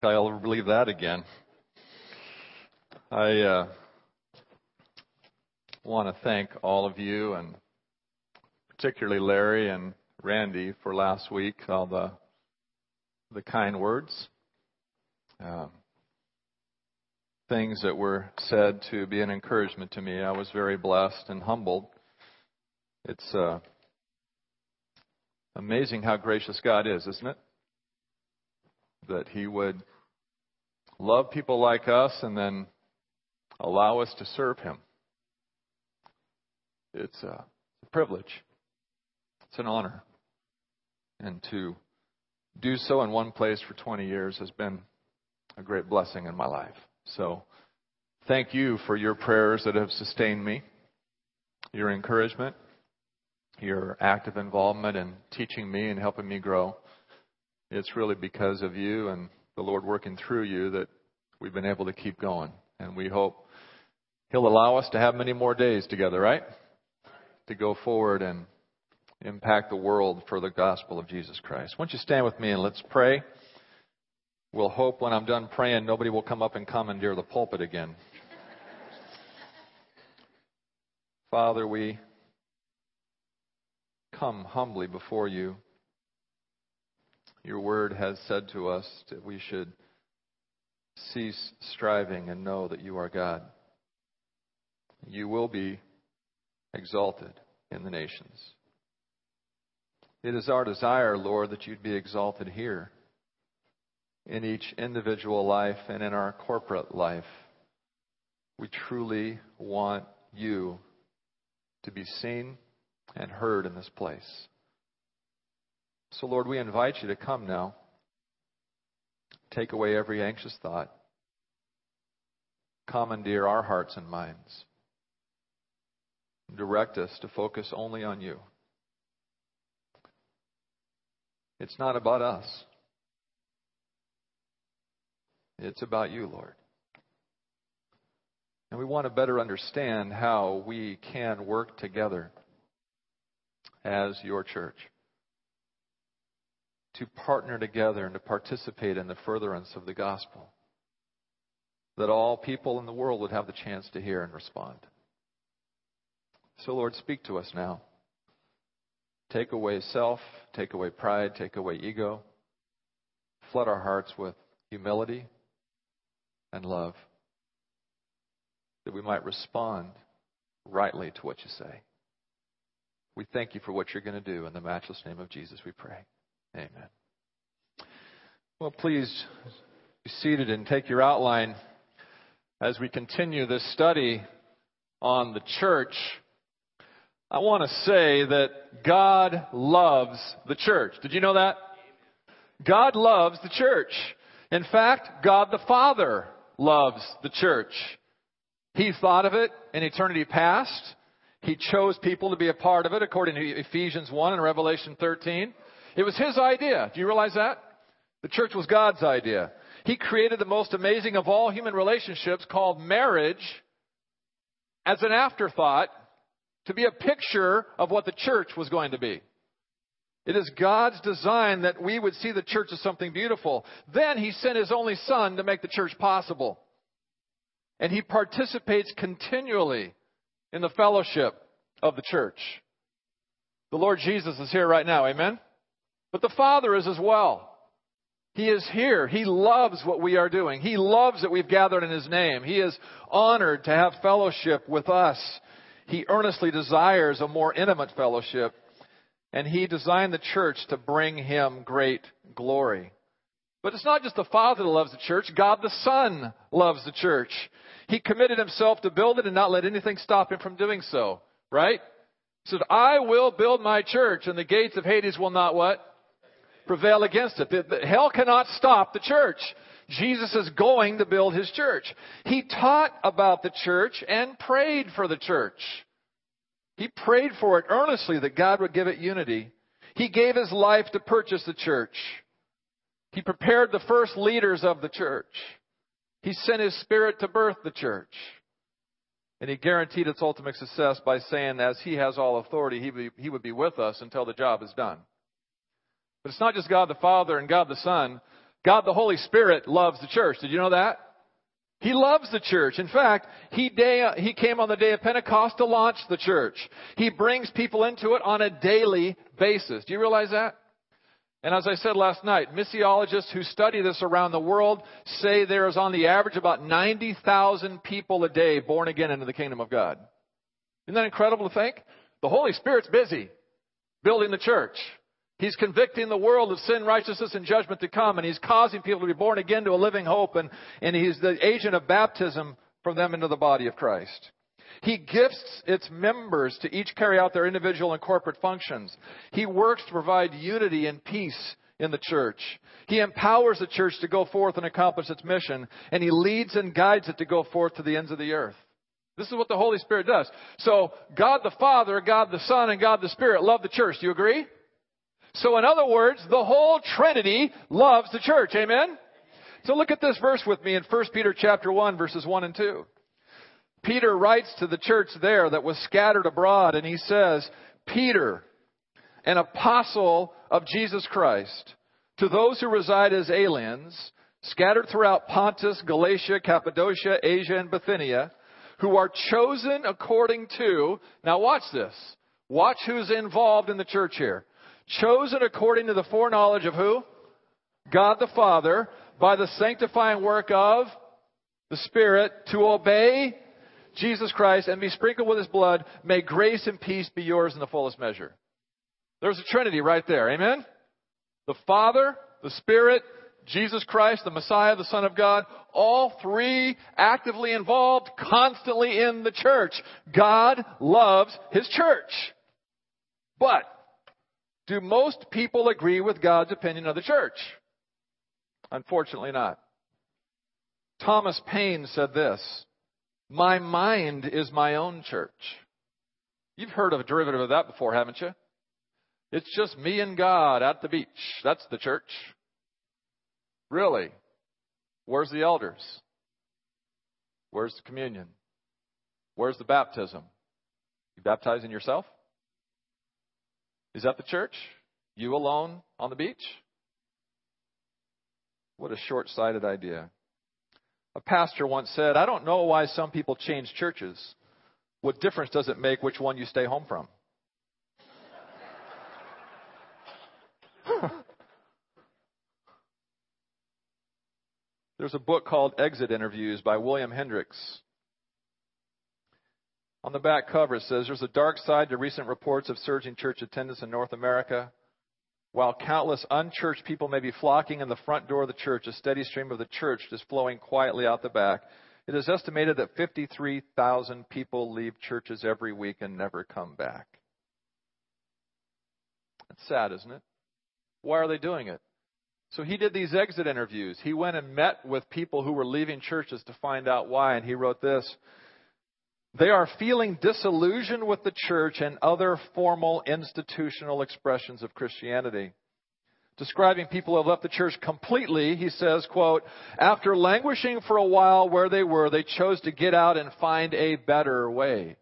I'll ever believe that again. I want to thank all of you, and particularly Larry and Randy for last week, all the kind words, things that were said to be an encouragement to me. I was very blessed and humbled. It's amazing how gracious God is, isn't it? That He would love people like us and then allow us to serve Him. It's a privilege. It's an honor. And to do so in one place for 20 years has been a great blessing in my life. So thank you for your prayers that have sustained me, your encouragement, your active involvement in teaching me and helping me grow. It's really because of you and the Lord working through you that we've been able to keep going. And we hope He'll allow us to have many more days together, right? To go forward and impact the world for the gospel of Jesus Christ. Why don't you stand with me and let's pray. We'll hope when I'm done praying, nobody will come up and commandeer the pulpit again. Father, we come humbly before you. Your word has said to us that we should cease striving and know that you are God. You will be exalted in the nations. It is our desire, Lord, that you'd be exalted here in each individual life and in our corporate life. We truly want you to be seen and heard in this place. So, Lord, we invite you to come now. Take away every anxious thought. Commandeer our hearts and minds. Direct us to focus only on you. It's not about us. It's about you, Lord. And we want to better understand how we can work together as your church to partner together and to participate in the furtherance of the gospel, that all people in the world would have the chance to hear and respond. So, Lord, speak to us now. Take away self, take away pride, take away ego. Flood our hearts with humility and love, that we might respond rightly to what you say. We thank you for what you're going to do. In the matchless name of Jesus, we pray. Amen. Well, please be seated and take your outline as we continue this study on the church. I want to say that God loves the church. Did you know that? God loves the church. In fact, God the Father loves the church. He thought of it in eternity past. He chose people to be a part of it according to Ephesians 1 and Revelation 13. It was His idea. Do you realize that? The church was God's idea. He created the most amazing of all human relationships called marriage as an afterthought to be a picture of what the church was going to be. It is God's design that we would see the church as something beautiful. Then He sent His only Son to make the church possible. And He participates continually in the fellowship of the church. The Lord Jesus is here right now, amen? But the Father is as well. He is here. He loves what we are doing. He loves that we've gathered in His name. He is honored to have fellowship with us. He earnestly desires a more intimate fellowship. And He designed the church to bring Him great glory. But it's not just the Father that loves the church. God the Son loves the church. He committed Himself to build it and not let anything stop Him from doing so. Right? He said, I will build my church and the gates of Hades will not what? Prevail against it. Hell cannot stop the church. Jesus is going to build His church. He taught about the church and prayed for the church. He prayed for it earnestly that God would give it unity. He gave His life to purchase the church. He prepared the first leaders of the church. He sent His Spirit to birth the church. And He guaranteed its ultimate success by saying, as He has all authority, He would be with us until the job is done. But it's not just God the Father and God the Son. God the Holy Spirit loves the church. Did you know that? He loves the church. In fact, He came on the day of Pentecost to launch the church. He brings people into it on a daily basis. Do you realize that? And as I said last night, missiologists who study this around the world say there is on the average about 90,000 people a day born again into the kingdom of God. Isn't that incredible to think? The Holy Spirit's busy building the church. He's convicting the world of sin, righteousness, and judgment to come. And He's causing people to be born again to a living hope. And He's the agent of baptism for them into the body of Christ. He gifts its members to each carry out their individual and corporate functions. He works to provide unity and peace in the church. He empowers the church to go forth and accomplish its mission. And He leads and guides it to go forth to the ends of the earth. This is what the Holy Spirit does. So God the Father, God the Son, and God the Spirit love the church. Do you agree? So in other words, the whole Trinity loves the church. Amen? So look at this verse with me in 1 Peter chapter 1, verses 1 and 2. Peter writes to the church there that was scattered abroad, and he says, Peter, an apostle of Jesus Christ, to those who reside as aliens, scattered throughout Pontus, Galatia, Cappadocia, Asia, and Bithynia, who are chosen according to, now watch this, watch who's involved in the church here. Chosen according to the foreknowledge of who? God the Father, by the sanctifying work of the Spirit, to obey Jesus Christ and be sprinkled with His blood. May grace and peace be yours in the fullest measure. There's a Trinity right there. Amen? The Father, the Spirit, Jesus Christ, the Messiah, the Son of God, all three actively involved, constantly in the church. God loves His church. But do most people agree with God's opinion of the church? Unfortunately not. Thomas Paine said this, my mind is my own church. You've heard of a derivative of that before, haven't you? It's just me and God at the beach. That's the church. Really? Where's the elders? Where's the communion? Where's the baptism? You baptizing yourself? Is that the church? You alone on the beach? What a short-sighted idea. A pastor once said, I don't know why some people change churches. What difference does it make which one you stay home from? There's a book called Exit Interviews by William Hendricks. On the back cover, it says, there's a dark side to recent reports of surging church attendance in North America. While countless unchurched people may be flocking in the front door of the church, a steady stream of the church is flowing quietly out the back. It is estimated that 53,000 people leave churches every week and never come back. It's sad, isn't it? Why are they doing it? So he did these exit interviews. He went and met with people who were leaving churches to find out why, and he wrote this. They are feeling disillusioned with the church and other formal institutional expressions of Christianity. Describing people who have left the church completely, he says, quote, after languishing for a while where they were, they chose to get out and find a better way.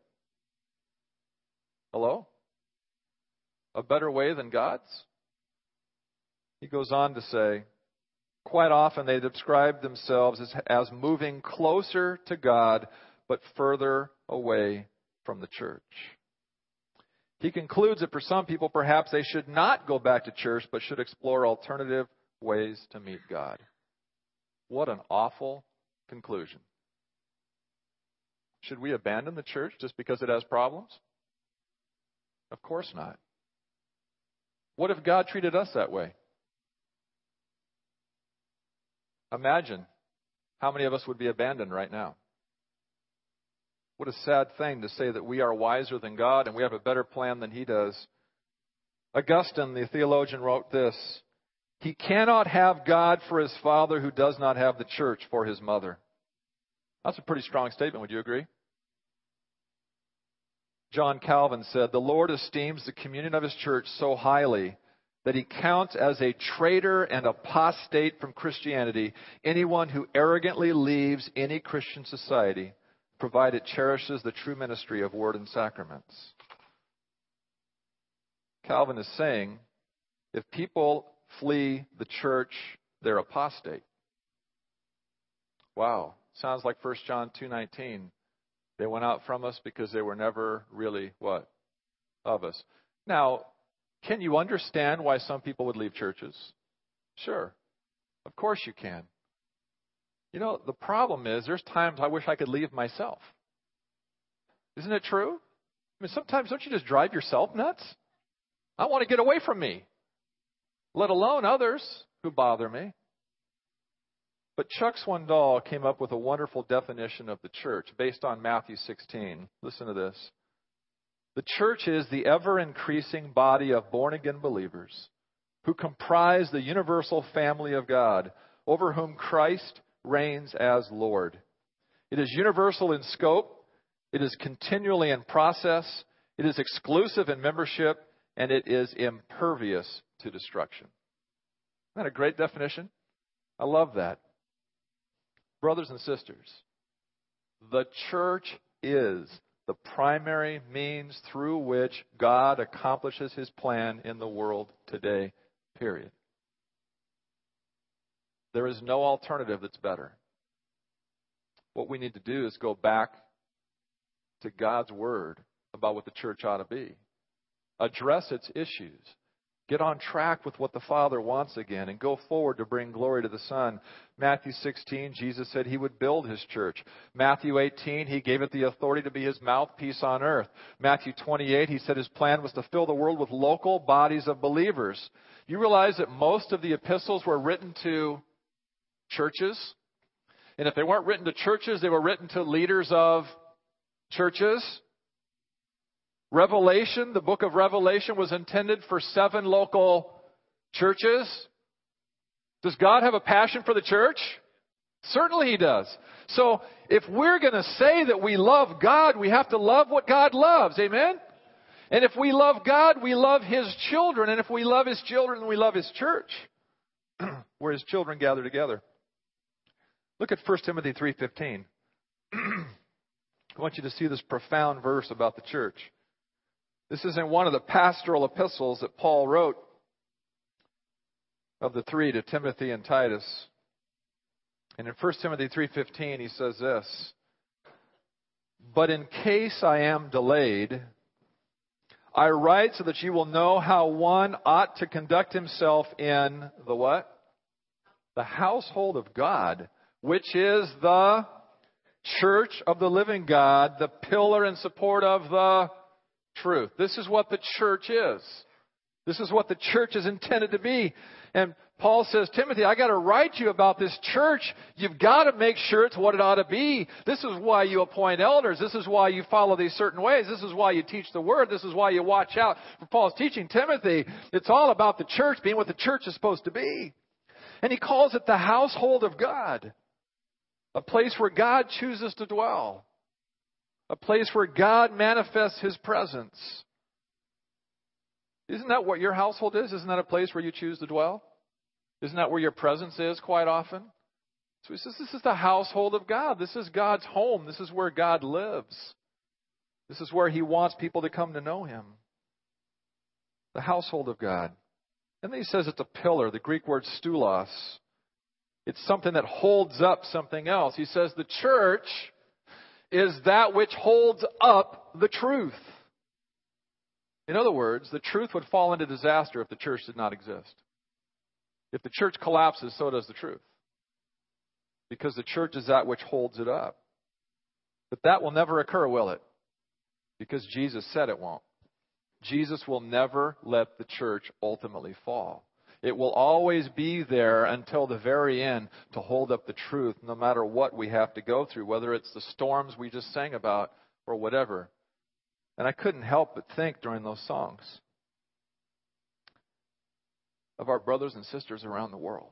Hello? A better way than God's? He goes on to say, quite often they describe themselves as moving closer to God, but further away from the church. He concludes that for some people, perhaps they should not go back to church, but should explore alternative ways to meet God. What an awful conclusion. Should we abandon the church just because it has problems? Of course not. What if God treated us that way? Imagine how many of us would be abandoned right now. What a sad thing to say that we are wiser than God and we have a better plan than He does. Augustine, the theologian, wrote this. He cannot have God for His father who does not have the church for His mother. That's a pretty strong statement. Would you agree? John Calvin said, the Lord esteems the communion of His church so highly that He counts as a traitor and apostate from Christianity anyone who arrogantly leaves any Christian society, provided it cherishes the true ministry of word and sacraments. Calvin is saying, if people flee the church they're apostate. Wow. Sounds like 1 John 2:19. They went out from us because they were never really what? Of us. Now, can you understand why some people would leave churches? Sure. Of course you can. You know, the problem is there's times I wish I could leave myself. Isn't it true? I mean, sometimes don't you just drive yourself nuts? I want to get away from me, let alone others who bother me. But Chuck Swindoll came up with a wonderful definition of the church based on Matthew 16. Listen to this. The church is the ever-increasing body of born-again believers who comprise the universal family of God, over whom Christ reigns as Lord. It is universal in scope. It is continually in process. It is exclusive in membership. And it is impervious to destruction. Isn't that a great definition? I love that. Brothers and sisters, the church is the primary means through which God accomplishes His plan in the world today, period. There is no alternative that's better. What we need to do is go back to God's Word about what the church ought to be. Address its issues. Get on track with what the Father wants again and go forward to bring glory to the Son. Matthew 16, Jesus said He would build His church. Matthew 18, He gave it the authority to be His mouthpiece on earth. Matthew 28, He said His plan was to fill the world with local bodies of believers. You realize that most of the epistles were written to churches? And if they weren't written to churches, they were written to leaders of churches. Revelation, the book of Revelation, was intended for 7 local churches. Does God have a passion for the church? Certainly He does. So if we're going to say that we love God, we have to love what God loves. Amen? And if we love God, we love His children. And if we love His children, we love His church, where His children gather together. Look at 1 Timothy 3:15. I want you to see this profound verse about the church. This is in one of the pastoral epistles that Paul wrote of the 3 to Timothy and Titus. And in 1 Timothy 3:15 he says this, "But in case I am delayed, I write so that you will know how one ought to conduct himself in the" what? "The household of God, which is the church of the living God, the pillar and support of the truth." This is what the church is. This is what the church is intended to be. And Paul says, Timothy, I got to write you about this church. You've got to make sure it's what it ought to be. This is why you appoint elders. This is why you follow these certain ways. This is why you teach the word. This is why you watch out for Paul's teaching. Timothy, it's all about the church being what the church is supposed to be. And he calls it the household of God. A place where God chooses to dwell. A place where God manifests His presence. Isn't that what your household is? Isn't that a place where you choose to dwell? Isn't that where your presence is quite often? So he says this is the household of God. This is God's home. This is where God lives. This is where He wants people to come to know Him. The household of God. And then he says it's a pillar. The Greek word stulos. It's something that holds up something else. He says the church is that which holds up the truth. In other words, the truth would fall into disaster if the church did not exist. If the church collapses, so does the truth. Because the church is that which holds it up. But that will never occur, will it? Because Jesus said it won't. Jesus will never let the church ultimately fall. It will always be there until the very end to hold up the truth, no matter what we have to go through, whether it's the storms we just sang about or whatever. And I couldn't help but think during those songs of our brothers and sisters around the world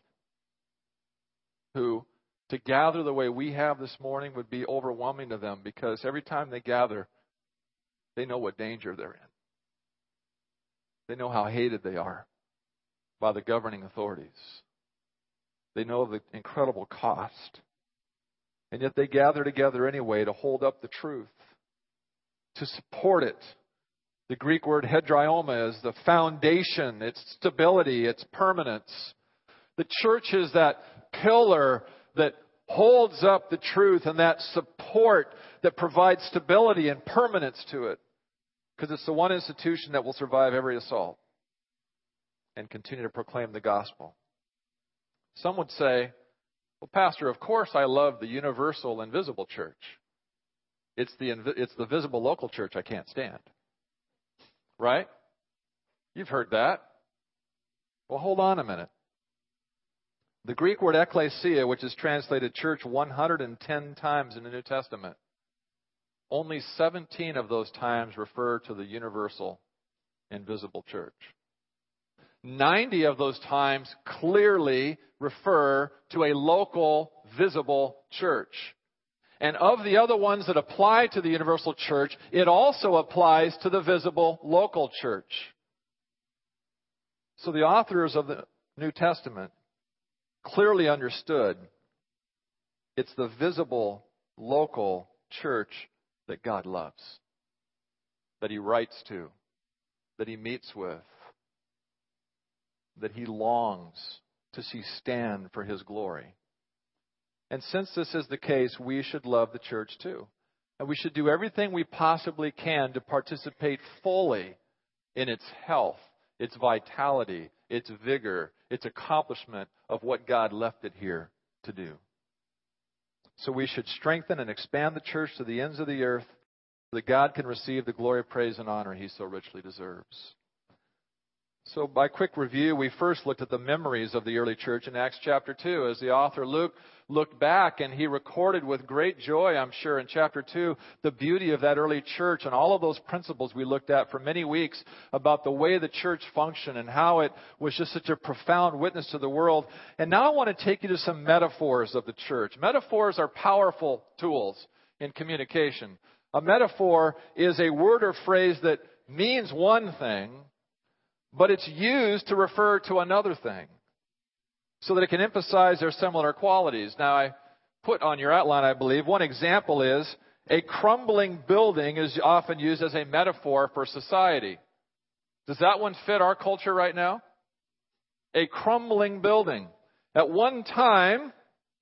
who, to gather the way we have this morning, would be overwhelming to them, because every time they gather, they know what danger they're in. They know how hated they are by the governing authorities. They know the incredible cost. And yet they gather together anyway to hold up the truth, to support it. The Greek word hedrioma is the foundation, its stability, its permanence. The church is that pillar that holds up the truth and that support that provides stability and permanence to it. Because it's the one institution that will survive every assault and continue to proclaim the gospel. Some would say, well, Pastor, of course I love the universal invisible church. It's the visible local church I can't stand. Right? You've heard that. Well, hold on a minute. The Greek word ekklesia, which is translated church 110 times in the New Testament, only 17 of those times refer to the universal invisible church. 90 of those times clearly refer to a local, visible church. And of the other ones that apply to the universal church, it also applies to the visible, local church. So the authors of the New Testament clearly understood it's the visible, local church that God loves, that He writes to, that He meets with, that He longs to see stand for His glory. And since this is the case, we should love the church too. And we should do everything we possibly can to participate fully in its health, its vitality, its vigor, its accomplishment of what God left it here to do. So we should strengthen and expand the church to the ends of the earth so that God can receive the glory, praise, and honor He so richly deserves. So by quick review, we first looked at the memories of the early church in Acts chapter 2 as the author Luke looked back and he recorded with great joy, I'm sure, in chapter 2, the beauty of that early church and all of those principles we looked at for many weeks about the way the church functioned and how it was just such a profound witness to the world. And now I want to take you to some metaphors of the church. Metaphors are powerful tools in communication. A metaphor is a word or phrase that means one thing, but it's used to refer to another thing so that it can emphasize their similar qualities. Now, I put on your outline, I believe, one example is a crumbling building is often used as a metaphor for society. Does that one fit our culture right now? A crumbling building. At one time,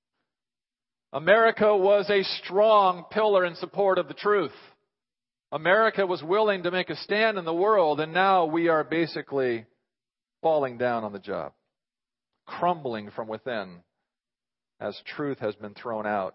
America was a strong pillar in support of the truth. America was willing to make a stand in the world, and now we are basically falling down on the job, crumbling from within as truth has been thrown out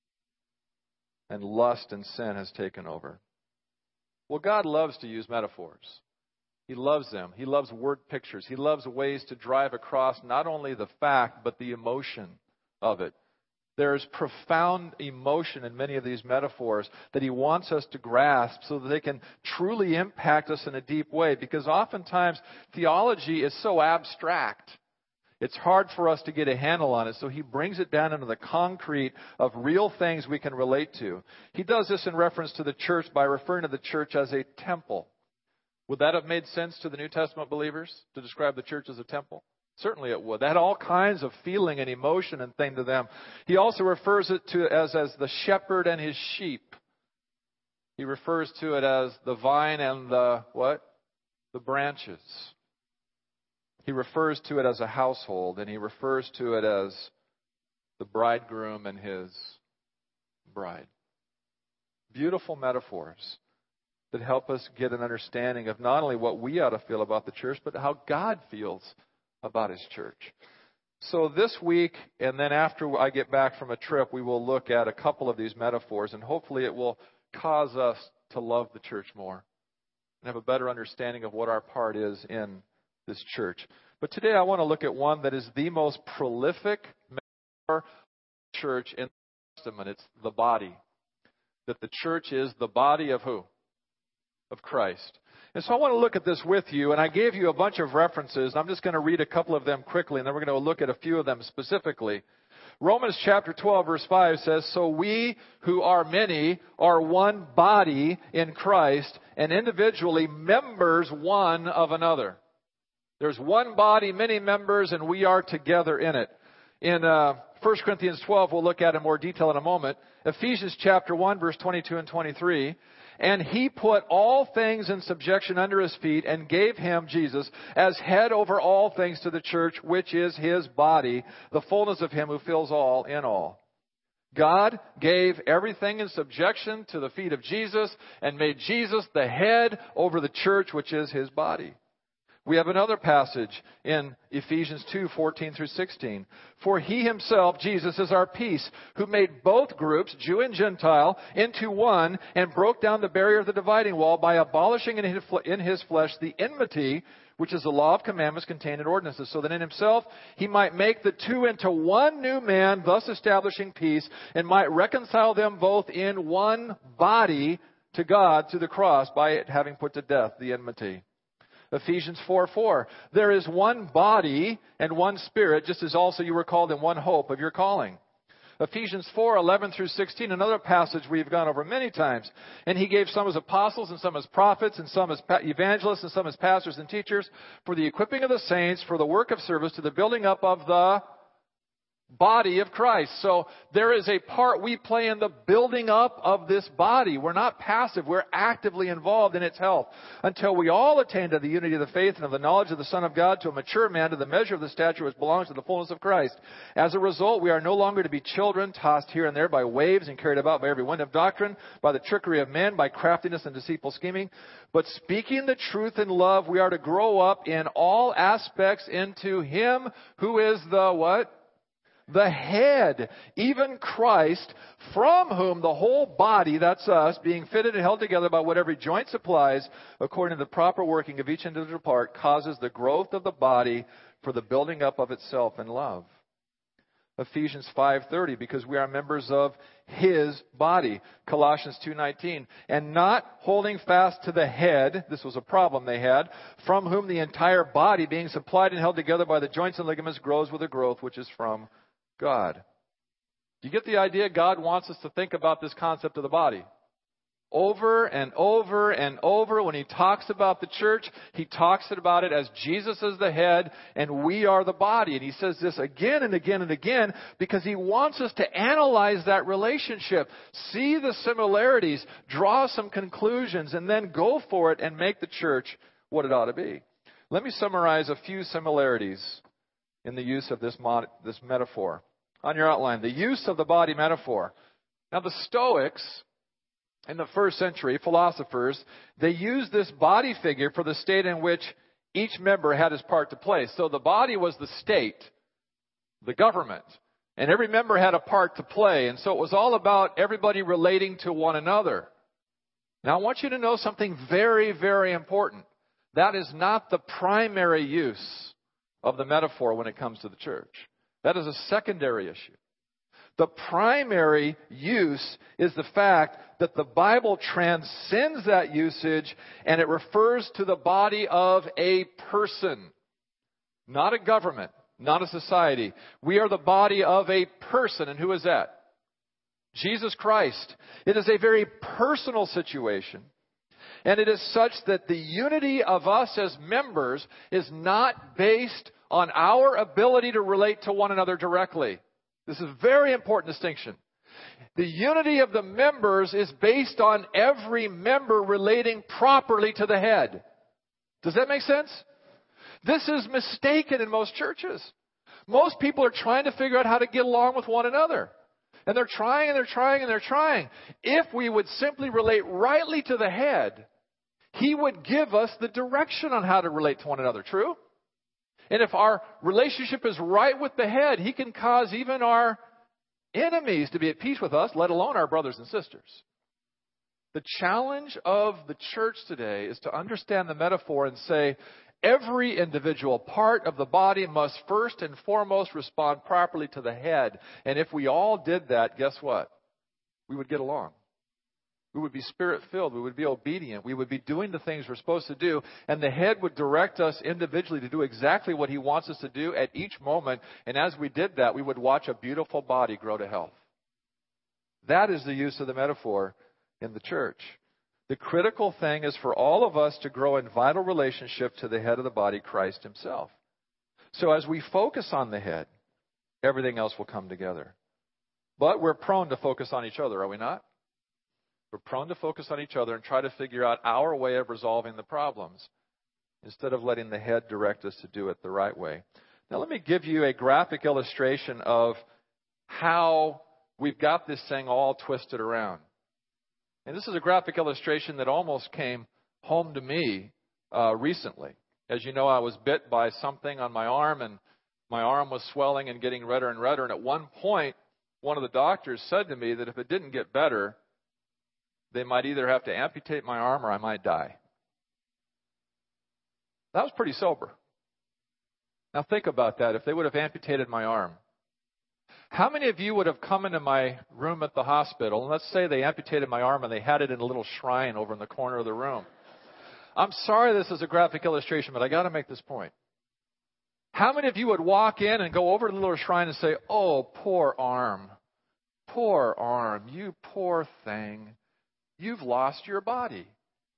and lust and sin has taken over. Well, God loves to use metaphors. He loves them. He loves word pictures. He loves ways to drive across not only the fact, but the emotion of it. There is profound emotion in many of these metaphors that He wants us to grasp so that they can truly impact us in a deep way. Because oftentimes theology is so abstract. It's hard for us to get a handle on it. So He brings it down into the concrete of real things we can relate to. He does this in reference to the church by referring to the church as a temple. Would that have made sense to the New Testament believers to describe the church as a temple? Certainly it would. That had all kinds of feeling and emotion and thing to them. He also refers it to as the shepherd and his sheep. He refers to it as the vine and the what? The branches. He refers to it as a household, and he refers to it as the bridegroom and his bride. Beautiful metaphors that help us get an understanding of not only what we ought to feel about the church, but how God feels about His church. So this week, and then after I get back from a trip, we will look at a couple of these metaphors, and hopefully it will cause us to love the church more and have a better understanding of what our part is in this church. But today I want to look at one that is the most prolific metaphor of the church in the Testament. It's the body. That the church is the body of who? Of Christ. And so I want to look at this with you, and I gave you a bunch of references. I'm just going to read a couple of them quickly, and then we're going to look at a few of them specifically. Romans chapter 12, verse 5 says, "So we who are many are one body in Christ, and individually members one of another." There's one body, many members, and we are together in it. In 1 1 Corinthians 12 we'll look at in more detail in a moment. Ephesians chapter 1, verse 22 and 23. And he put all things in subjection under his feet and gave him, Jesus, as head over all things to the church, which is his body, the fullness of him who fills all in all. God gave everything in subjection to the feet of Jesus and made Jesus the head over the church, which is his body. We have another passage in Ephesians 2:14 through 16. For he himself, Jesus, is our peace, who made both groups, Jew and Gentile, into one and broke down the barrier of the dividing wall by abolishing in his flesh the enmity, which is the law of commandments contained in ordinances, so that in himself he might make the two into one new man, thus establishing peace, and might reconcile them both in one body to God through the cross by it having put to death the enmity. Ephesians 4:4. There is one body and one spirit, just as also you were called in one hope of your calling. Ephesians 4:11 through 16, another passage we've gone over many times. And he gave some as apostles and some as prophets and some as evangelists and some as pastors and teachers for the equipping of the saints, for the work of service, to the building up of the body of Christ. So there is a part we play in the building up of this body. We're not passive. We're actively involved in its health until we all attain to the unity of the faith and of the knowledge of the Son of God, to a mature man, to the measure of the stature which belongs to the fullness of Christ. As a result, we are no longer to be children, tossed here and there by waves and carried about by every wind of doctrine, by the trickery of men, by craftiness and deceitful scheming. But speaking the truth in love, we are to grow up in all aspects into him who is the what? The head, even Christ, from whom the whole body, that's us, being fitted and held together by what every joint supplies, according to the proper working of each individual part, causes the growth of the body for the building up of itself in love. Ephesians 5:30, because we are members of his body. Colossians 2:19, and not holding fast to the head, this was a problem they had, from whom the entire body, being supplied and held together by the joints and ligaments, grows with a growth which is from God. Do you get the idea? God wants us to think about this concept of the body. Over and over and over, when he talks about the church, he talks about it as Jesus is the head and we are the body. And he says this again and again and again because he wants us to analyze that relationship, see the similarities, draw some conclusions, and then go for it and make the church what it ought to be. Let me summarize a few similarities in the use of this metaphor. On your outline, the use of the body metaphor. Now, the Stoics, in the first century, philosophers, they used this body figure for the state in which each member had his part to play. So the body was the state, the government, and every member had a part to play. And so it was all about everybody relating to one another. Now, I want you to know something very, very important. That is not the primary use of the metaphor when it comes to the church. That is a secondary issue. The primary use is the fact that the Bible transcends that usage and it refers to the body of a person, not a government, not a society. We are the body of a person. And who is that? Jesus Christ. It is a very personal situation. And it is such that the unity of us as members is not based on our ability to relate to one another directly. This is a very important distinction. The unity of the members is based on every member relating properly to the head. Does that make sense? This is mistaken in most churches. Most people are trying to figure out how to get along with one another. And they're trying and they're trying and they're trying. If we would simply relate rightly to the head, he would give us the direction on how to relate to one another. True? And if our relationship is right with the head, he can cause even our enemies to be at peace with us, let alone our brothers and sisters. The challenge of the church today is to understand the metaphor and say, every individual part of the body must first and foremost respond properly to the head. And if we all did that, guess what? We would get along. We would be spirit-filled. We would be obedient. We would be doing the things we're supposed to do. And the head would direct us individually to do exactly what he wants us to do at each moment. And as we did that, we would watch a beautiful body grow to health. That is the use of the metaphor in the church. The critical thing is for all of us to grow in vital relationship to the head of the body, Christ himself. So as we focus on the head, everything else will come together. But we're prone to focus on each other, are we not? We're prone to focus on each other and try to figure out our way of resolving the problems instead of letting the head direct us to do it the right way. Now, let me give you a graphic illustration of how we've got this thing all twisted around. And this is a graphic illustration that almost came home to me recently. As you know, I was bit by something on my arm, and my arm was swelling and getting redder and redder. And at one point, one of the doctors said to me that if it didn't get better, they might either have to amputate my arm or I might die. That was pretty sober. Now think about that. If they would have amputated my arm, how many of you would have come into my room at the hospital, and let's say they amputated my arm and they had it in a little shrine over in the corner of the room. I'm sorry this is a graphic illustration, but I got to make this point. How many of you would walk in and go over to the little shrine and say, "Oh, poor arm, you poor thing. You've lost your body"?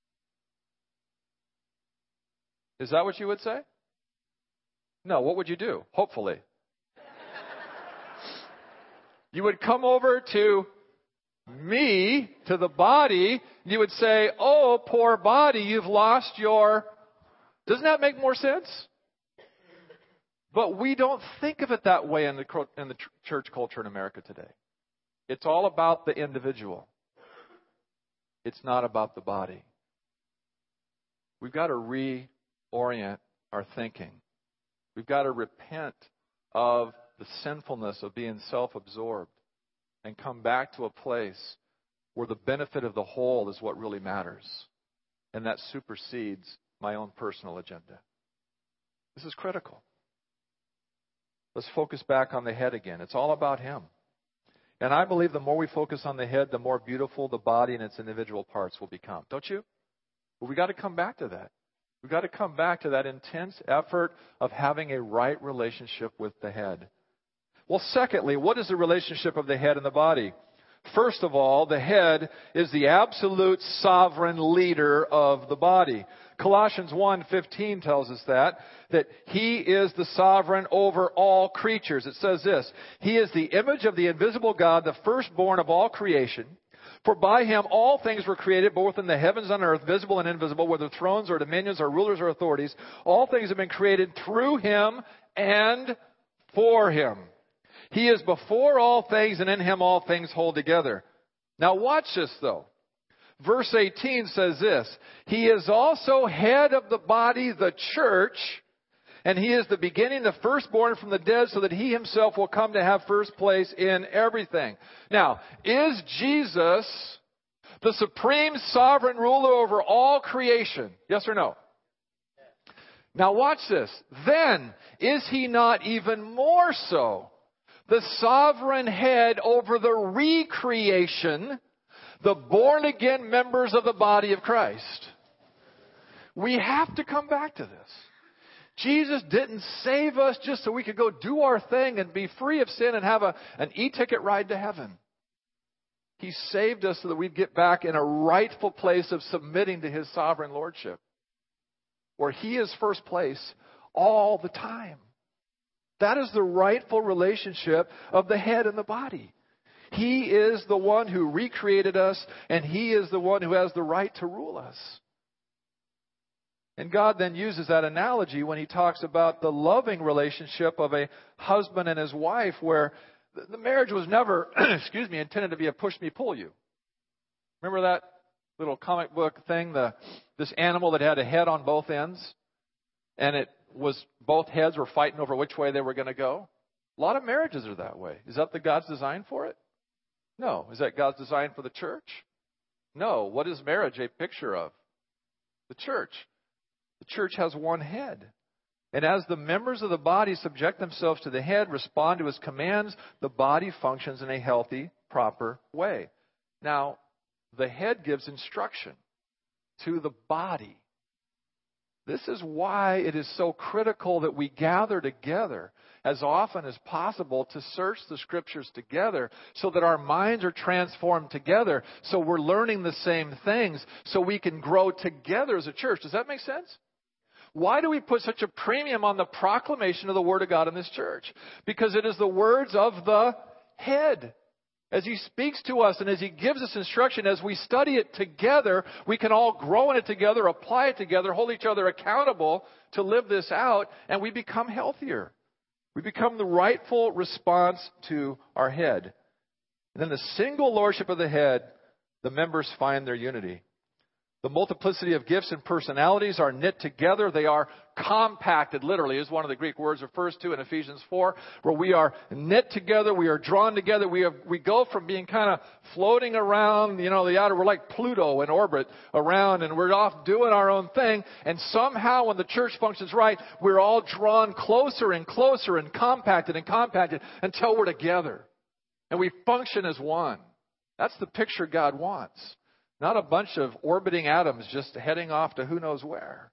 Is that what you would say? No, what would you do? Hopefully. You would come over to me, to the body, and you would say, "Oh, poor body, you've lost your..." Doesn't that make more sense? But we don't think of it that way in the church culture in America today. It's all about the individual. It's not about the body. We've got to reorient our thinking. We've got to repent of the sinfulness of being self-absorbed and come back to a place where the benefit of the whole is what really matters. And that supersedes my own personal agenda. This is critical. Let's focus back on the head again. It's all about Him. And I believe the more we focus on the head, the more beautiful the body and its individual parts will become. Don't you? But we got to come back to that. We've got to come back to that intense effort of having a right relationship with the head. Well, secondly, what is the relationship of the head and the body? First of all, the head is the absolute sovereign leader of the body. Colossians 1:15 tells us that He is the sovereign over all creatures. It says this: He is the image of the invisible God, the firstborn of all creation. For by Him all things were created, both in the heavens and earth, visible and invisible, whether thrones or dominions or rulers or authorities. All things have been created through Him and for Him. He is before all things, and in Him all things hold together. Now watch this though. Verse 18 says this: He is also head of the body, the church, and He is the beginning, the firstborn from the dead, so that He Himself will come to have first place in everything. Now, is Jesus the supreme sovereign ruler over all creation? Yes or no? Now watch this. Then, is He not even more so the sovereign head over the recreation, the born-again members of the body of Christ? We have to come back to this. Jesus didn't save us just so we could go do our thing and be free of sin and have an e-ticket ride to heaven. He saved us so that we'd get back in a rightful place of submitting to His sovereign lordship, where He is first place all the time. That is the rightful relationship of the head and the body. He is the one who recreated us, and He is the one who has the right to rule us. And God then uses that analogy when He talks about the loving relationship of a husband and his wife, where the marriage was never, intended to be a push-me-pull-you. Remember that little comic book thing, this animal that had a head on both ends? And both heads were fighting over which way they were going to go? A lot of marriages are that way. Is that the God's design for it? No. Is that God's design for the church? No. What is marriage a picture of? The church. The church has one head. And as the members of the body subject themselves to the head, respond to His commands, the body functions in a healthy, proper way. Now, the head gives instruction to the body. This is why it is so critical that we gather together as often as possible to search the Scriptures together, so that our minds are transformed together, so we're learning the same things, so we can grow together as a church. Does that make sense? Why do we put such a premium on the proclamation of the Word of God in this church? Because it is the words of the head. As He speaks to us and as He gives us instruction, as we study it together, we can all grow in it together, apply it together, hold each other accountable to live this out, and we become healthier. We become the rightful response to our head. And then the single lordship of the head, the members find their unity. The multiplicity of gifts and personalities are knit together. They are compacted, literally, is one of the Greek words refers to in Ephesians 4, where we are knit together, we are drawn together. We go from being kind of floating around, the outer, we're like Pluto in orbit around, and we're off doing our own thing. And somehow when the church functions right, we're all drawn closer and closer and compacted until we're together. And we function as one. That's the picture God wants. Not a bunch of orbiting atoms just heading off to who knows where.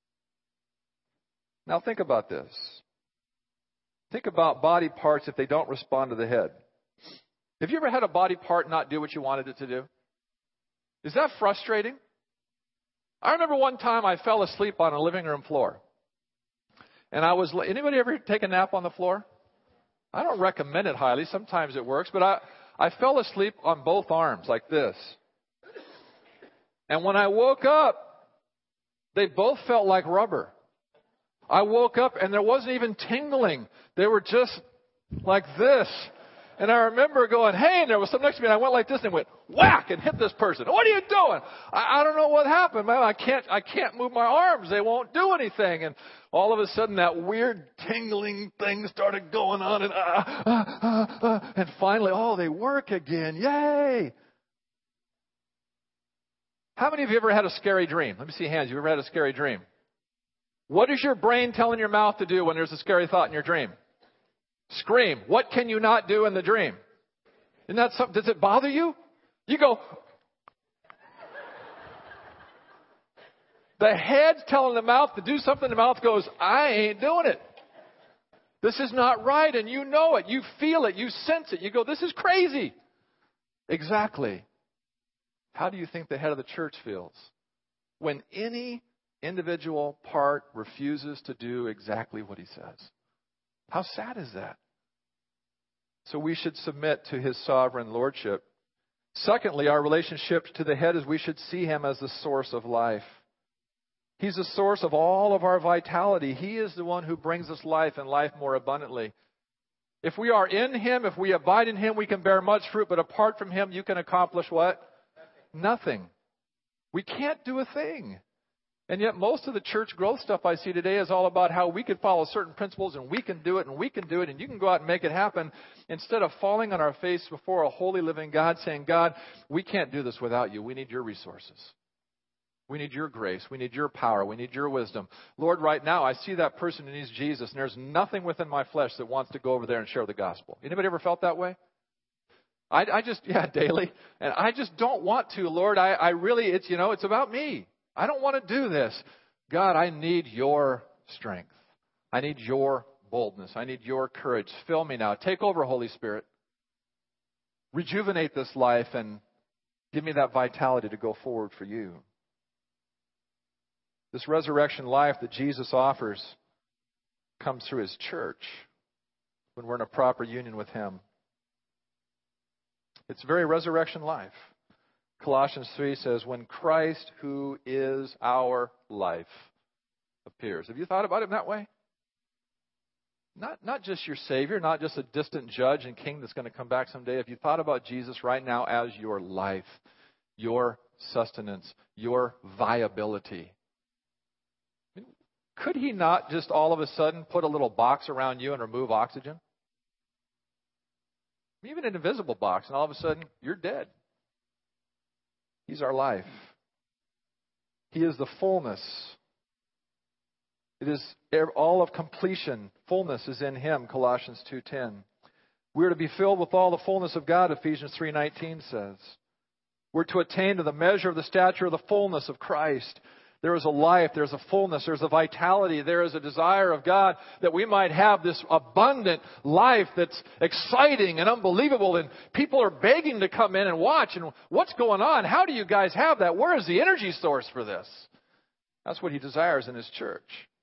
Now think about this. Think about body parts if they don't respond to the head. Have you ever had a body part not do what you wanted it to do? Is that frustrating? I remember one time I fell asleep on a living room floor. And anybody ever take a nap on the floor? I don't recommend it highly. Sometimes it works. But I fell asleep on both arms like this. And when I woke up, they both felt like rubber. I woke up and there wasn't even tingling. They were just like this. And I remember going, hey, and there was someone next to me, and I went like this and went whack and hit this person. What are you doing? I don't know what happened, man. I can't move my arms. They won't do anything. And all of a sudden that weird tingling thing started going on, and finally, they work again. Yay! How many of you ever had a scary dream? Let me see hands. You ever had a scary dream? What is your brain telling your mouth to do when there's a scary thought in your dream? Scream. What can you not do in the dream? Isn't that something? Does it bother you? You go. The head's telling the mouth to do something. The mouth goes, I ain't doing it. This is not right. And you know it. You feel it. You sense it. You go, this is crazy. Exactly. How do you think the head of the church feels when any individual part refuses to do exactly what he says? How sad is that? So we should submit to His sovereign lordship. Secondly, our relationship to the head is we should see Him as the source of life. He's the source of all of our vitality. He is the one who brings us life and life more abundantly. If we are in Him, if we abide in Him, we can bear much fruit. But apart from Him, you can accomplish what? Nothing. We can't do a thing. And yet most of the church growth stuff I see today is all about how we can follow certain principles and we can do it and we can do it and you can go out and make it happen, instead of falling on our face before a holy living God saying, God, we can't do this without you. We need your resources. We need your grace. We need your power. We need your wisdom. Lord, right now I see that person who needs Jesus, and there's nothing within my flesh that wants to go over there and share the gospel. Anybody ever felt that way? Daily. And I just don't want to, Lord. I really, it's about me. I don't want to do this. God, I need your strength. I need your boldness. I need your courage. Fill me now. Take over, Holy Spirit. Rejuvenate this life and give me that vitality to go forward for you. This resurrection life that Jesus offers comes through His church when we're in a proper union with Him. It's very resurrection life. Colossians 3 says, when Christ, who is our life, appears. Have you thought about Him that way? Not just your Savior, not just a distant judge and king that's going to come back someday. Have you thought about Jesus right now as your life, your sustenance, your viability? Could He not just all of a sudden put a little box around you and remove oxygen? Even an invisible box, and all of a sudden, you're dead. He's our life. He is the fullness. It is all of completion. Fullness is in Him, Colossians 2:10. We're to be filled with all the fullness of God, Ephesians 3:19 says. We're to attain to the measure of the stature of the fullness of Christ. There is a life, there's a fullness, there's a vitality, there is a desire of God that we might have this abundant life that's exciting and unbelievable, and people are begging to come in and watch. And what's going on? How do you guys have that? Where is the energy source for this? That's what He desires in His church.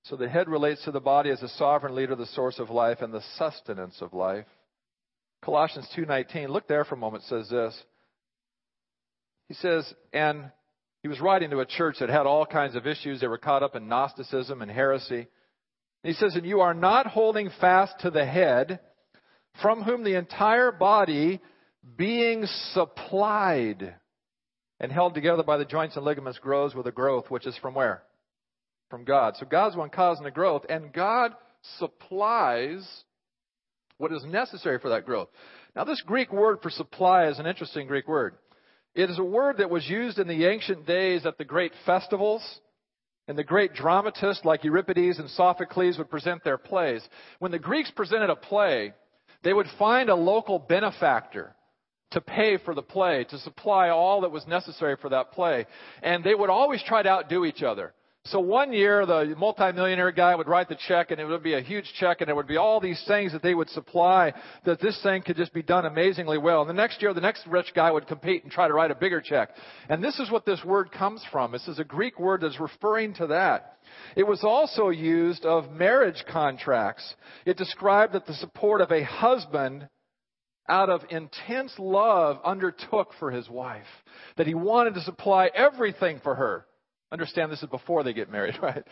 So the head relates to the body as the sovereign leader, the source of life, and the sustenance of life. Colossians 2:19, look there for a moment, says this. He says, and he was writing to a church that had all kinds of issues. They were caught up in Gnosticism and heresy. And he says, and you are not holding fast to the head, from whom the entire body, being supplied and held together by the joints and ligaments, grows with a growth, which is from where? From God. So God's the one causing the growth, and God supplies what is necessary for that growth. Now, this Greek word for supply is an interesting Greek word. It is a word that was used in the ancient days at the great festivals, and the great dramatists like Euripides and Sophocles would present their plays. When the Greeks presented a play, they would find a local benefactor to pay for the play, to supply all that was necessary for that play. And they would always try to outdo each other. So one year, the multimillionaire guy would write the check, and it would be a huge check, and there would be all these things that they would supply that this thing could just be done amazingly well. And the next year, the next rich guy would compete and try to write a bigger check. And this is what this word comes from. This is a Greek word that's referring to that. It was also used of marriage contracts. It described that the support of a husband out of intense love undertook for his wife, that he wanted to supply everything for her. Understand this is before they get married, right?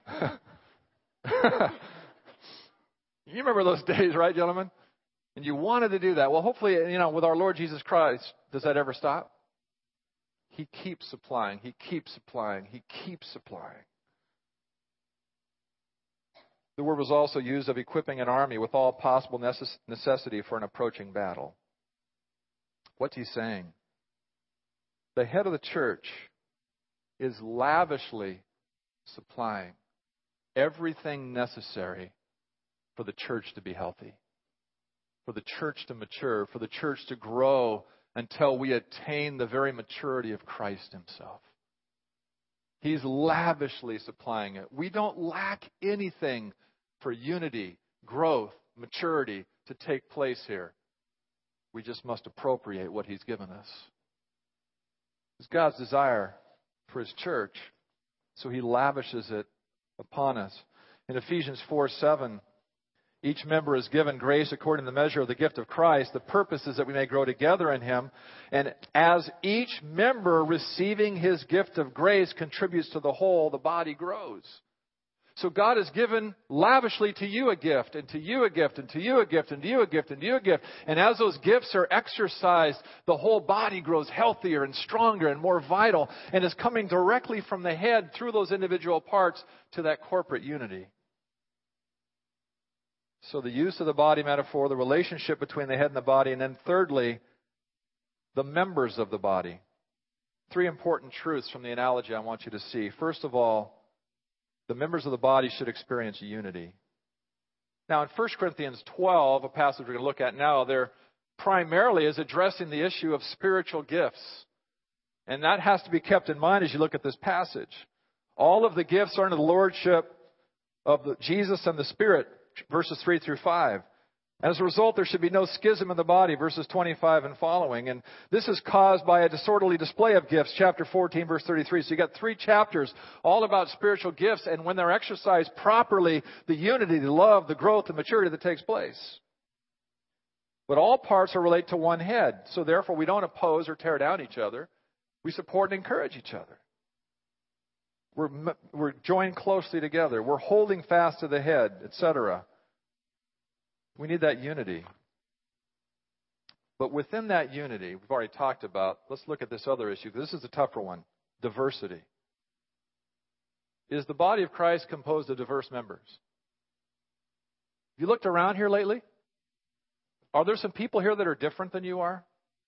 You remember those days, right, gentlemen? And you wanted to do that. Well, hopefully, with our Lord Jesus Christ, does that ever stop? He keeps supplying. He keeps supplying. He keeps supplying. The word was also used of equipping an army with all possible necessity for an approaching battle. What's he saying? The head of the church is lavishly supplying everything necessary for the church to be healthy, for the church to mature, for the church to grow until we attain the very maturity of Christ himself. He's lavishly supplying it. We don't lack anything for unity, growth, maturity to take place here. We just must appropriate what he's given us. It's God's desire for his church, so he lavishes it upon us. In Ephesians 4:7, each member is given grace according to the measure of the gift of Christ. The purpose is that we may grow together in him. And as each member receiving his gift of grace contributes to the whole, the body grows. So God has given lavishly to you a gift, and to you a gift, and to you a gift, and to you a gift, and to you a gift. And as those gifts are exercised, the whole body grows healthier and stronger and more vital, and is coming directly from the head through those individual parts to that corporate unity. So the use of the body metaphor, the relationship between the head and the body, and then thirdly, the members of the body. Three important truths from the analogy I want you to see. First of all, the members of the body should experience unity. Now, in 1 Corinthians 12, a passage we're going to look at now, there primarily is addressing the issue of spiritual gifts. And that has to be kept in mind as you look at this passage. All of the gifts are under the lordship of Jesus and the Spirit, verses 3 through 5. As a result, there should be no schism in the body, verses 25 and following. And this is caused by a disorderly display of gifts, chapter 14, verse 33. So you got 3 chapters all about spiritual gifts, and when they're exercised properly, the unity, the love, the growth, the maturity that takes place. But all parts are related to one head. So therefore, we don't oppose or tear down each other. We support and encourage each other. We're joined closely together. We're holding fast to the head, etc. We need that unity. But within that unity, we've already talked about, let's look at this other issue. This is a tougher one, diversity. Is the body of Christ composed of diverse members? Have you looked around here lately? Are there some people here that are different than you are?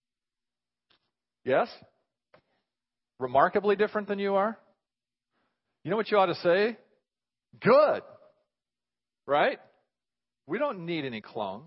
Yes? Remarkably different than you are? You know what you ought to say? Good. Right? We don't need any clones.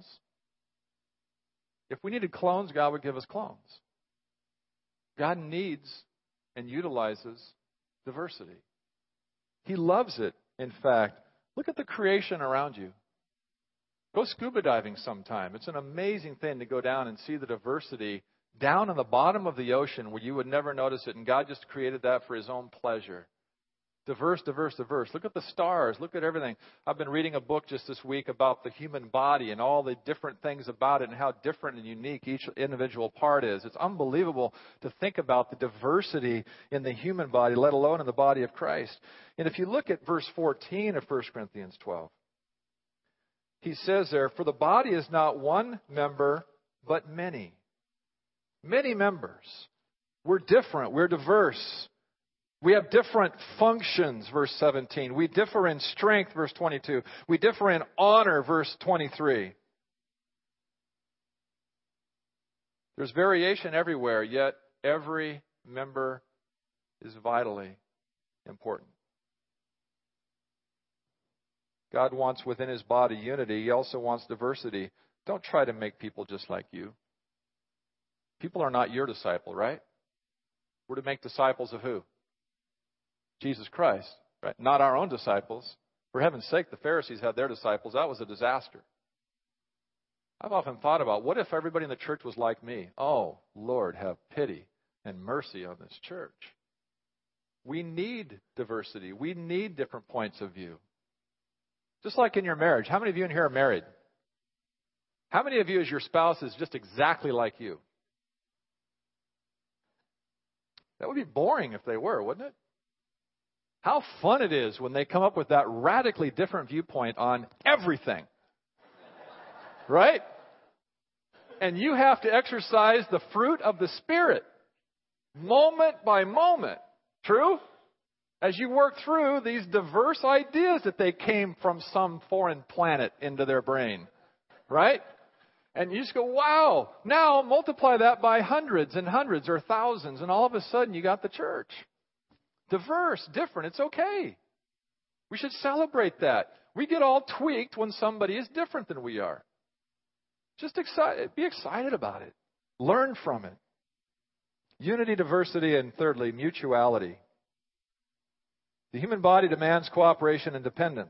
If we needed clones, God would give us clones. God needs and utilizes diversity. He loves it, in fact. Look at the creation around you. Go scuba diving sometime. It's an amazing thing to go down and see the diversity down in the bottom of the ocean where you would never notice it, and God just created that for his own pleasure. Diverse, diverse, diverse. Look at the stars. Look at everything. I've been reading a book just this week about the human body and all the different things about it and how different and unique each individual part is. It's unbelievable to think about the diversity in the human body, let alone in the body of Christ. And if you look at verse 14 of 1 Corinthians 12, he says there, for the body is not one member, but many. Many members. We're different. We're diverse. We have different functions, verse 17. We differ in strength, verse 22. We differ in honor, verse 23. There's variation everywhere, yet every member is vitally important. God wants within His body unity. He also wants diversity. Don't try to make people just like you. People are not your disciple, right? We're to make disciples of who? Jesus Christ, right? Not our own disciples. For heaven's sake, the Pharisees had their disciples. That was a disaster. I've often thought about, what if everybody in the church was like me? Oh, Lord, have pity and mercy on this church. We need diversity. We need different points of view. Just like in your marriage. How many of you in here are married? How many of you, as your spouse, is just exactly like you? That would be boring if they were, wouldn't it? How fun it is when they come up with that radically different viewpoint on everything. Right? And you have to exercise the fruit of the Spirit. Moment by moment. True? As you work through these diverse ideas that they came from some foreign planet into their brain. Right? And you just go, wow. Now multiply that by hundreds and hundreds or thousands. And all of a sudden you got the church. Diverse, different. It's okay. We should celebrate that. We get all tweaked when somebody is different than we are. Just be excited about it. Learn from it. Unity, diversity, and thirdly, mutuality. The human body demands cooperation and dependence.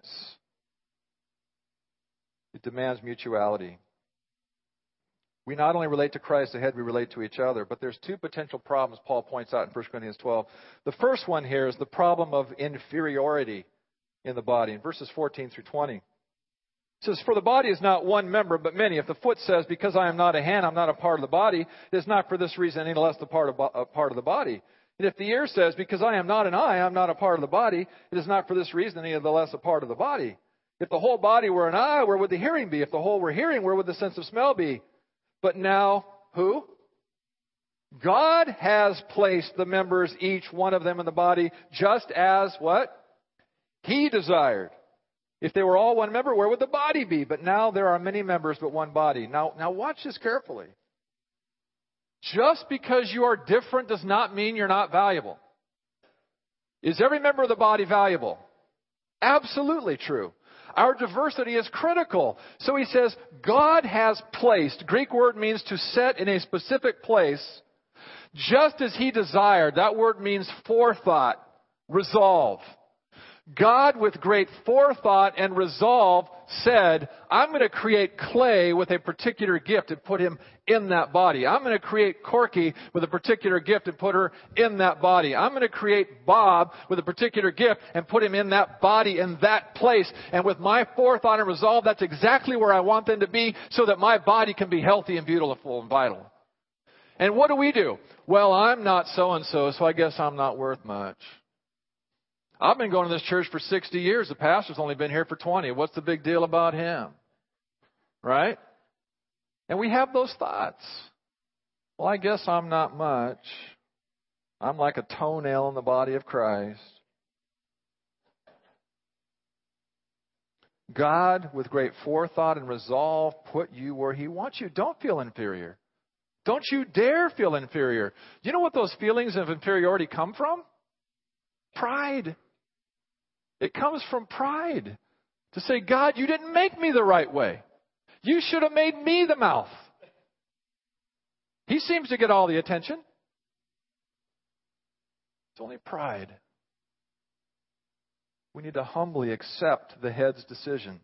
It demands mutuality. We not only relate to Christ ahead, we relate to each other. But there's two potential problems Paul points out in 1 Corinthians 12. The first one here is the problem of inferiority in the body. In verses 14 through 20. It says, for the body is not one member, but many. If the foot says, because I am not a hand, I'm not a part of the body, it is not for this reason any less a part of the body. And if the ear says, because I am not an eye, I'm not a part of the body, it is not for this reason any the less a part of the body. If the whole body were an eye, where would the hearing be? If the whole were hearing, where would the sense of smell be? But now, who? God has placed the members, each one of them in the body, just as what? He desired. If they were all one member, where would the body be? But now there are many members, but one body. Now watch this carefully. Just because you are different does not mean you're not valuable. Is every member of the body valuable? Absolutely true. Our diversity is critical. So he says, God has placed, Greek word means to set in a specific place, just as He desired. That word means forethought, resolve. God, with great forethought and resolve, said, I'm going to create Clay with a particular gift and put him in that body. I'm going to create Corky with a particular gift and put her in that body. I'm going to create Bob with a particular gift and put him in that body, in that place. And with my forethought and resolve, that's exactly where I want them to be so that my body can be healthy and beautiful and vital. And what do? Well, I'm not so-and-so, so I guess I'm not worth much. I've been going to this church for 60 years. The pastor's only been here for 20. What's the big deal about him? Right? And we have those thoughts. Well, I guess I'm not much. I'm like a toenail in the body of Christ. God, with great forethought and resolve, put you where He wants you. Don't feel inferior. Don't you dare feel inferior. You know what those feelings of inferiority come from? Pride. It comes from pride. To say, God, you didn't make me the right way. You should have made me the mouth. He seems to get all the attention. It's only pride. We need to humbly accept the head's decision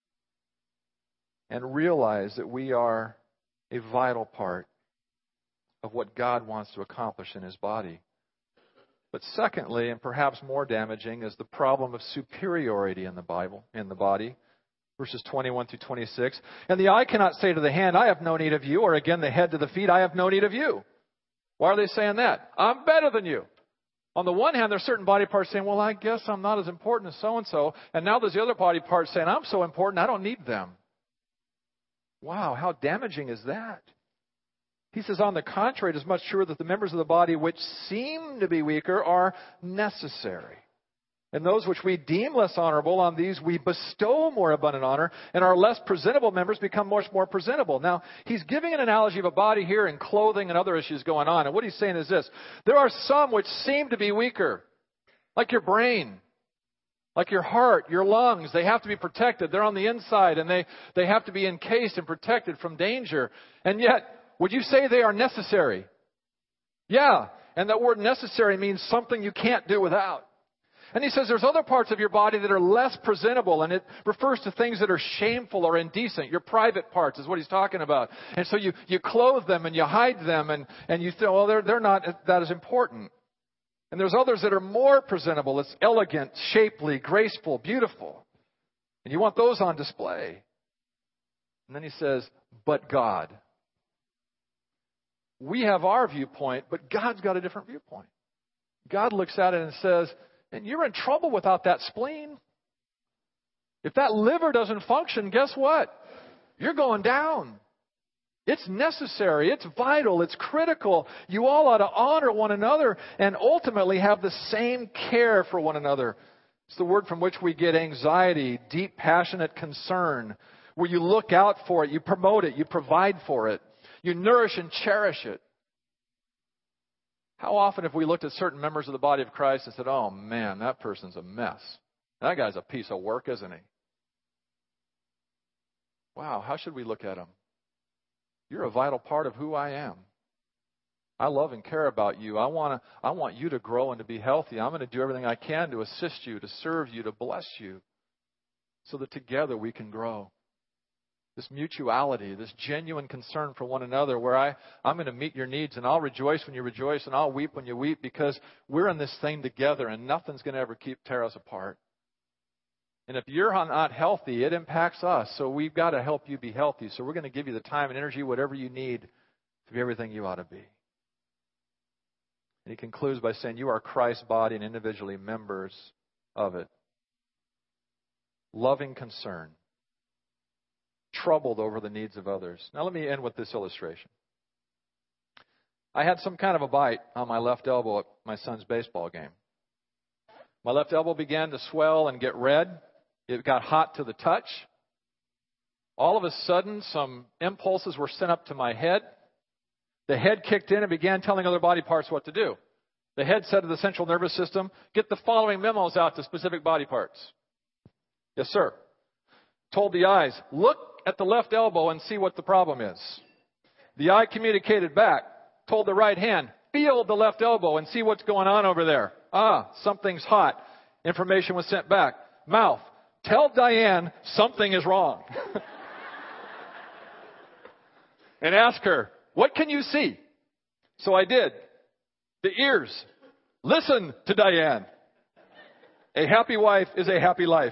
and realize that we are a vital part of what God wants to accomplish in His body. But secondly, and perhaps more damaging, is the problem of superiority in the Bible, in the body. Verses 21 through 26. And the eye cannot say to the hand, I have no need of you, or again the head to the feet, I have no need of you. Why are they saying that? I'm better than you. On the one hand, there's certain body parts saying, well, I guess I'm not as important as so-and-so. And now there's the other body parts saying, I'm so important, I don't need them. Wow, how damaging is that? He says, on the contrary, it is much truer that the members of the body which seem to be weaker are necessary. And those which we deem less honorable, on these we bestow more abundant honor, and our less presentable members become much more presentable. Now, he's giving an analogy of a body here and clothing and other issues going on. And what he's saying is this: there are some which seem to be weaker, like your brain, like your heart, your lungs. They have to be protected. They're on the inside, and they have to be encased and protected from danger. And yet, would you say they are necessary? Yeah, and that word necessary means something you can't do without. And he says there's other parts of your body that are less presentable, and it refers to things that are shameful or indecent. Your private parts is what he's talking about. And so you clothe them and you hide them, and you think, well, they're not that as important. And there's others that are more presentable. It's elegant, shapely, graceful, beautiful. And you want those on display. And then he says, but God. We have our viewpoint, but God's got a different viewpoint. God looks at it and says, and you're in trouble without that spleen. If that liver doesn't function, guess what? You're going down. It's necessary. It's vital. It's critical. You all ought to honor one another and ultimately have the same care for one another. It's the word from which we get anxiety, deep, passionate concern, where you look out for it, you promote it, you provide for it, you nourish and cherish it. How often have we looked at certain members of the body of Christ and said, oh man, that person's a mess. That guy's a piece of work, isn't he? Wow, how should we look at him? You're a vital part of who I am. I love and care about you. I want you to grow and to be healthy. I'm going to do everything I can to assist you, to serve you, to bless you, so that together we can grow. This mutuality, this genuine concern for one another, where I'm going to meet your needs, and I'll rejoice when you rejoice, and I'll weep when you weep, because we're in this thing together, and nothing's going to ever tear us apart. And if you're not healthy, it impacts us. So we've got to help you be healthy. So we're going to give you the time and energy, whatever you need, to be everything you ought to be. And he concludes by saying, you are Christ's body and individually members of it. Loving concern. Troubled over the needs of others. Now let me end with this illustration. I had some kind of a bite on my left elbow at my son's baseball game. My left elbow began to swell and get red. It got hot to the touch. All of a sudden, some impulses were sent up to my head. The head kicked in and began telling other body parts what to do. The head said to the central nervous system, get the following memos out to specific body parts. Yes, sir. Told the eyes, look at the left elbow and see what the problem is. The eye communicated back, told the right hand, feel the left elbow and see what's going on over there. Something's hot. Information was sent back. Mouth, tell Diane something is wrong. And ask her, what can you see? So I did. The ears, listen to Diane. A happy wife is a happy life.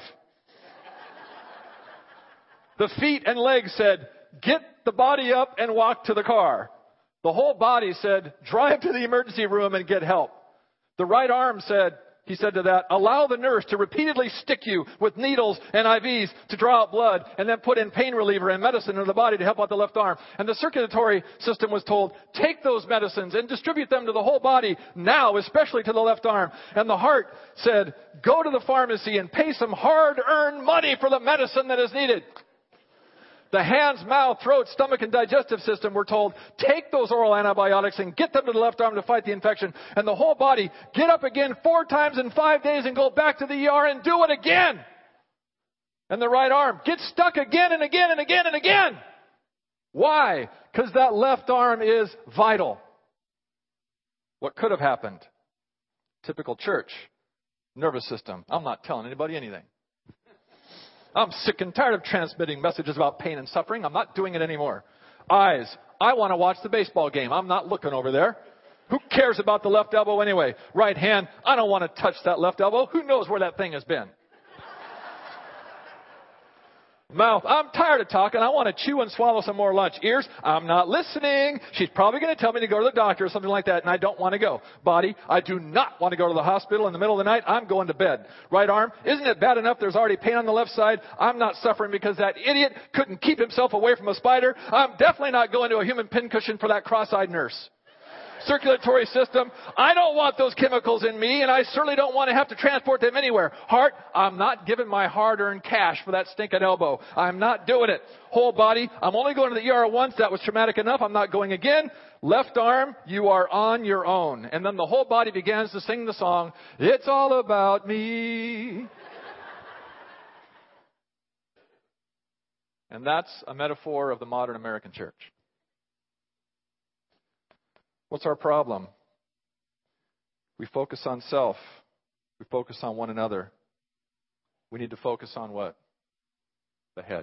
The feet and legs said, get the body up and walk to the car. The whole body said, drive to the emergency room and get help. The right arm said, he said to that, allow the nurse to repeatedly stick you with needles and IVs to draw out blood and then put in pain reliever and medicine into the body to help out the left arm. And the circulatory system was told, take those medicines and distribute them to the whole body now, especially to the left arm. And the heart said, go to the pharmacy and pay some hard-earned money for the medicine that is needed. The hands, mouth, throat, stomach, and digestive system were told, take those oral antibiotics and get them to the left arm to fight the infection. And the whole body, get up again 4 times in 5 days and go back to the ER and do it again. And the right arm, get stuck again and again and again and again. Why? Because that left arm is vital. What could have happened? Typical church. Nervous system. I'm not telling anybody anything. I'm sick and tired of transmitting messages about pain and suffering. I'm not doing it anymore. Eyes. I want to watch the baseball game. I'm not looking over there. Who cares about the left elbow anyway? Right hand, I don't want to touch that left elbow. Who knows where that thing has been? Mouth, I'm tired of talking. I want to chew and swallow some more lunch. Ears, I'm not listening. She's probably going to tell me to go to the doctor or something like that, and I don't want to go. Body, I do not want to go to the hospital in the middle of the night. I'm going to bed. Right arm, isn't it bad enough there's already pain on the left side? I'm not suffering because that idiot couldn't keep himself away from a spider. I'm definitely not going to a human pincushion for that cross-eyed nurse. Circulatory system, I don't want those chemicals in me, and I certainly don't want to have to transport them anywhere. Heart, I'm not giving my hard-earned cash for that stinking elbow. I'm not doing it. Whole body, I'm only going to the ER once. That was traumatic enough. I'm not going again. Left arm, you are on your own. And then the whole body begins to sing the song, It's All About Me. And that's a metaphor of the modern American church. What's our problem? We focus on self. We focus on one another. We need to focus on what? The head.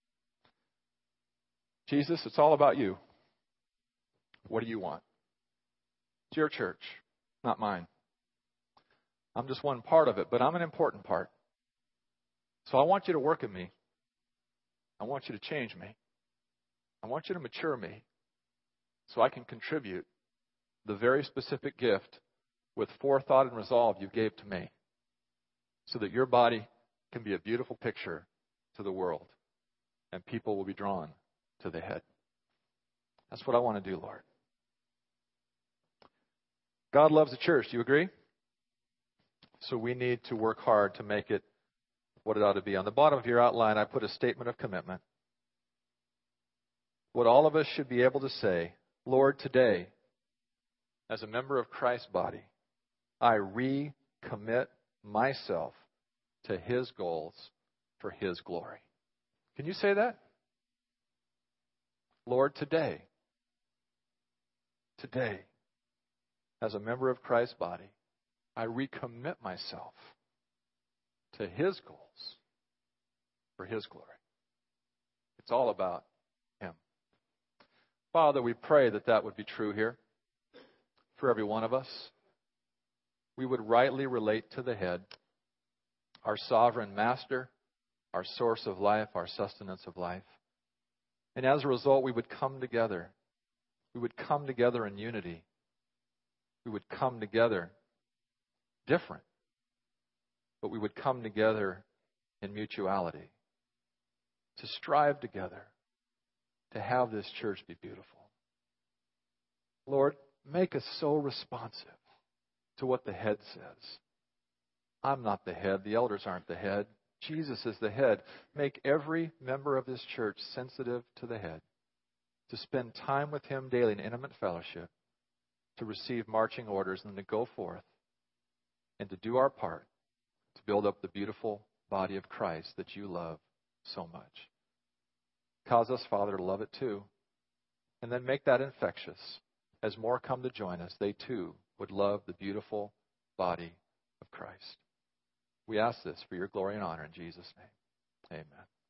Jesus, it's all about you. What do you want? It's your church, not mine. I'm just one part of it, but I'm an important part. So I want you to work in me. I want you to change me. I want you to mature me so I can contribute the very specific gift with forethought and resolve you gave to me so that your body can be a beautiful picture to the world and people will be drawn to the head. That's what I want to do, Lord. God loves the church. Do you agree? So we need to work hard to make it what it ought to be. On the bottom of your outline, I put a statement of commitment. What all of us should be able to say, Lord, today, as a member of Christ's body, I recommit myself to His goals for His glory. Can you say that? Lord, today, as a member of Christ's body, I recommit myself to His goals for His glory. It's all about Him. Father, we pray that that would be true here. For every one of us, we would rightly relate to the head, our sovereign master, our source of life, our sustenance of life. And as a result, we would come together. We would come together in unity. We would come together different, but we would come together in mutuality to strive together to have this church be beautiful. Lord, make us so responsive to what the head says. I'm not the head. The elders aren't the head. Jesus is the head. Make every member of this church sensitive to the head, to spend time with Him daily in intimate fellowship, to receive marching orders, and to go forth and to do our part to build up the beautiful body of Christ that you love so much. Cause us, Father, to love it too. And then make that infectious. As more come to join us, they too would love the beautiful body of Christ. We ask this for your glory and honor in Jesus' name. Amen.